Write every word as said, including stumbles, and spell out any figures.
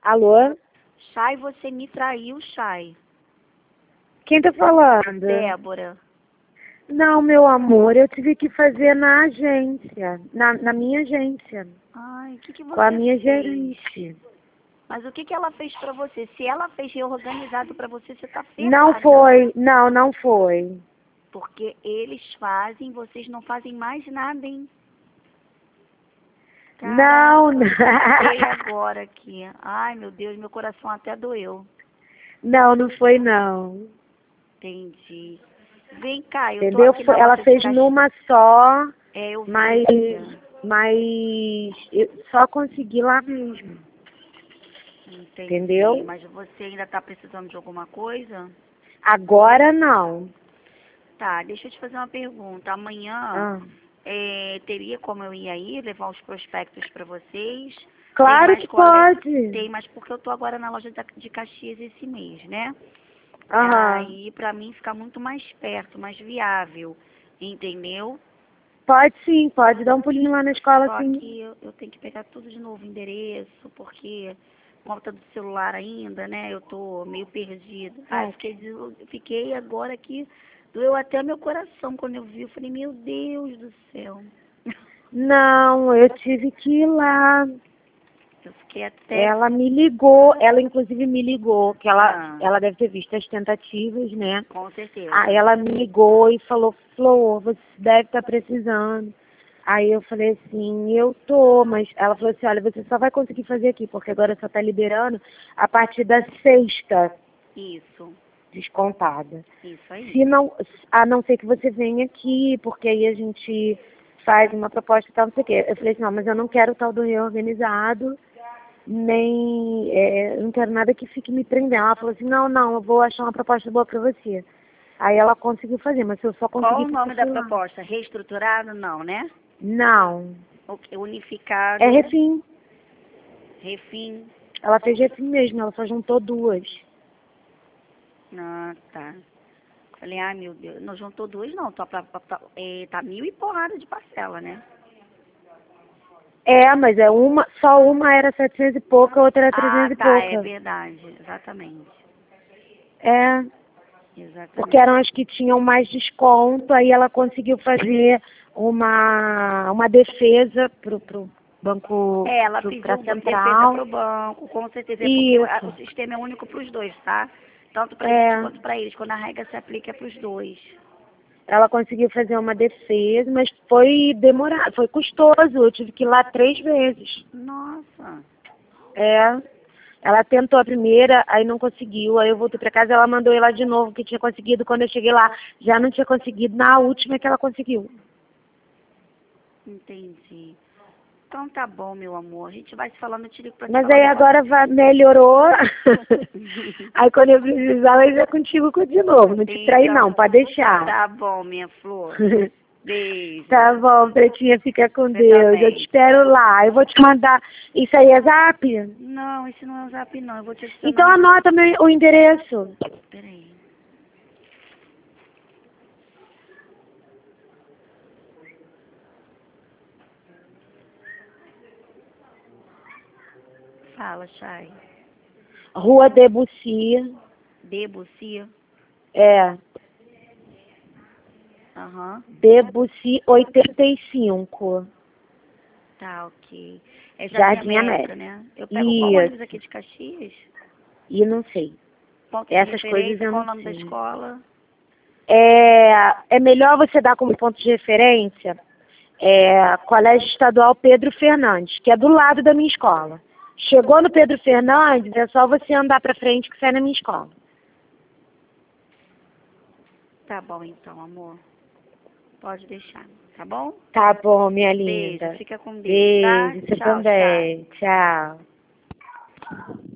Alô? Chay, você me traiu, Chay. Quem tá falando? Débora. Não, meu amor, eu tive que fazer na agência, na, na minha agência, Ai, o que, que você com a minha fez? gerente. Mas o que, que ela fez pra você? Se ela fez reorganizado pra você, você tá ferrada. Não foi, não, não foi. Porque eles fazem, vocês não fazem mais nada, hein? Não, não. Fiquei agora aqui. Ai, meu Deus, meu coração até doeu. Não, não foi não. Entendi. Vem cá, eu tô Entendeu? aqui Foi- na ela loja de fez Caxias. numa só, É, eu vi. mas, mas eu só consegui lá mesmo. Entendi. Entendeu? Mas você ainda tá precisando de alguma coisa? Agora não. Tá, deixa eu te fazer uma pergunta. Amanhã Ah. é, teria como eu ir aí levar os prospectos para vocês? Claro Tem mais que colega... pode. Tem, mas porque eu tô agora na loja da- de Caxias esse mês, né? Aham. Aí pra mim fica muito mais perto, mais viável, entendeu? Pode sim, pode dar um pulinho lá na escola Só sim. que eu, eu tenho que pegar tudo de novo, endereço, porque conta do celular ainda, né? Eu tô meio perdida. Aí É. fiquei, des- fiquei agora aqui, doeu até meu coração quando eu vi. Eu falei, meu Deus do céu. Não, eu tive que ir lá. Eu fiquei até... Ela me ligou, ela inclusive me ligou, que ela, Ah, ela deve ter visto as tentativas, né? com certeza. Aí ela me ligou e falou, Flor, você deve estar precisando. Aí eu falei assim, eu tô, mas ela falou assim, olha, você só vai conseguir fazer aqui, porque agora só tá liberando a partir da sexta Isso, descontada. isso aí. Se não, a não ser que você venha aqui, porque aí a gente faz uma proposta e tal, não sei o quê. Eu falei assim, não, mas eu não quero o tal do reorganizado, nem, é, eu não quero nada que fique me prendendo. Ela falou assim, não, não, eu vou achar uma proposta boa pra você. Aí ela conseguiu fazer, mas eu só consegui Qual o nome da fazer lá. proposta? Reestruturado? Não, né? Não, O quê? Unificado? é refim. Refim? Ela fez refim mesmo, ela só juntou duas. Ah, tá. Falei, ai meu Deus, não juntou duas não, tá, pra, pra, é, tá mil e porrada de parcela, né? É, mas é uma, só uma era setecentos e pouco, a outra era Ah, trezentos e tá, é pouca. verdade, exatamente. É, porque Exatamente. eram as que tinham mais desconto, aí ela conseguiu fazer uma, uma defesa pro, pro banco, É, ela pro, pra pediu defesa central. pro banco, com certeza, é porque o, a- o Isso, sistema é único pros dois, tá? Tanto pra gente é. quanto pra eles, quando a regra se aplica é pros dois. Ela conseguiu fazer uma defesa, mas foi demorado, foi custoso, eu tive que ir lá três vezes. Nossa, É. Ela tentou a primeira, aí não conseguiu, aí eu voltei pra casa, ela mandou ir lá de novo, que tinha conseguido, quando eu cheguei lá, já não tinha conseguido, na última que ela conseguiu. entendi. Então tá bom, meu amor, a gente vai se falando, eu te ligo pra te Mas falar aí depois. agora vai, melhorou, aí quando eu precisar, eu já contigo de novo, não te trair Então, não, pode deixar. tá bom, minha flor. Beijo. Tá bom, Pretinha, fica com Você Deus, eu te também. espero lá, eu vou te mandar, isso aí é zap? Não, esse não é o zap não, eu vou te adicionar Então no... anota meu, o endereço. Peraí. Fala, Chay. Rua Debussy, Debussy? é, Aham. Debussy oitenta e cinco, Tá, ok. É Jardim Jardim América, América. né? Eu pego qual ônibus aqui Isso, de Caxias? e não sei. Ponto de Essas coisas referência, eu qual o não nome da sei. escola? É, é melhor você dar como ponto de referência é, Colégio Estadual Pedro Fernandes, que é do lado da minha escola. Chegou no Pedro Fernandes, é só você andar pra frente que sai na minha escola. Tá bom então, amor. Pode deixar, tá bom? Tá bom, minha Beijo, linda. fica com Deus, tá? Beijo, você Tchau, Chay. também. Tchau.